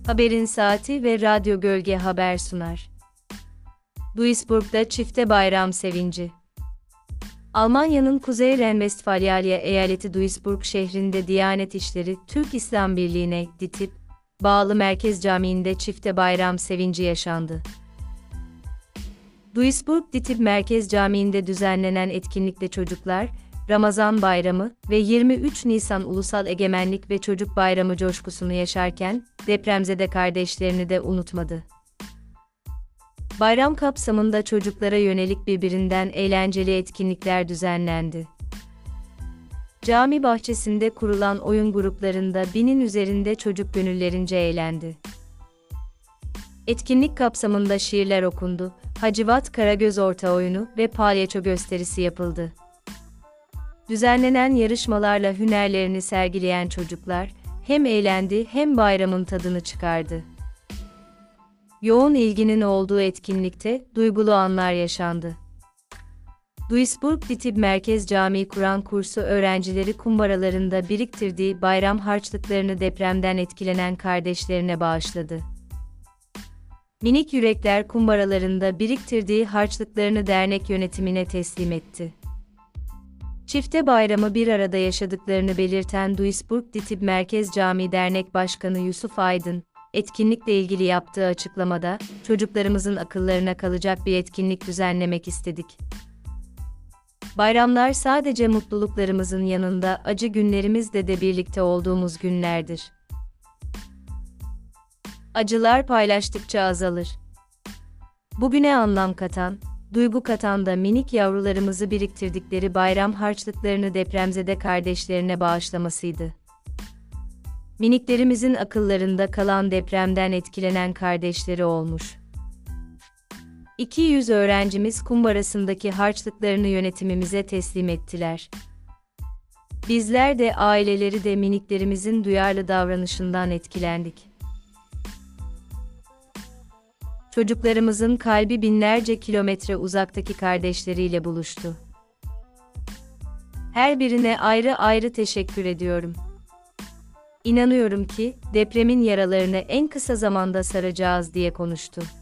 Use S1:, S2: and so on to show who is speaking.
S1: Haberin Saati ve Radyo Gölge haber sunar. Duisburg'da çifte bayram sevinci. Almanya'nın Kuzey Renvestfalya eyaleti Duisburg şehrinde Diyanet İşleri Türk İslam Birliği'ne DİTİB bağlı Merkez Camii'nde çifte bayram sevinci yaşandı. Duisburg DİTİB Merkez Camii'nde düzenlenen etkinlikte çocuklar, Ramazan Bayramı ve 23 Nisan Ulusal Egemenlik ve Çocuk Bayramı coşkusunu yaşarken, depremzede kardeşlerini de unutmadı. Bayram kapsamında çocuklara yönelik birbirinden eğlenceli etkinlikler düzenlendi. Cami bahçesinde kurulan oyun gruplarında 1000'in üzerinde çocuk gönüllerince eğlendi. Etkinlik kapsamında şiirler okundu, Hacivat Karagöz orta oyunu ve palyaço gösterisi yapıldı. Düzenlenen yarışmalarla hünerlerini sergileyen çocuklar, hem eğlendi hem bayramın tadını çıkardı. Yoğun ilginin olduğu etkinlikte, duygulu anlar yaşandı. Duisburg DİTİB Merkez Camii Kur'an kursu öğrencileri kumbaralarında biriktirdiği bayram harçlıklarını depremden etkilenen kardeşlerine bağışladı. Minik yürekler kumbaralarında biriktirdiği harçlıklarını dernek yönetimine teslim etti. Çifte bayramı bir arada yaşadıklarını belirten Duisburg DİTİB Merkez Camii Dernek Başkanı Yusuf Aydın, etkinlikle ilgili yaptığı açıklamada, çocuklarımızın akıllarına kalacak bir etkinlik düzenlemek istedik. Bayramlar sadece mutluluklarımızın yanında acı günlerimizde de birlikte olduğumuz günlerdir. Acılar paylaştıkça azalır. Bugüne anlam katan, duygu katan da minik yavrularımızı biriktirdikleri bayram harçlıklarını depremzede kardeşlerine bağışlamasıydı. Miniklerimizin akıllarında kalan depremden etkilenen kardeşleri olmuş. 200 öğrencimiz kumbarasındaki harçlıklarını yönetimimize teslim ettiler. Bizler de aileleri de miniklerimizin duyarlı davranışından etkilendik. Çocuklarımızın kalbi binlerce kilometre uzaktaki kardeşleriyle buluştu. Her birine ayrı ayrı teşekkür ediyorum. İnanıyorum ki, depremin yaralarını en kısa zamanda saracağız diye konuştu.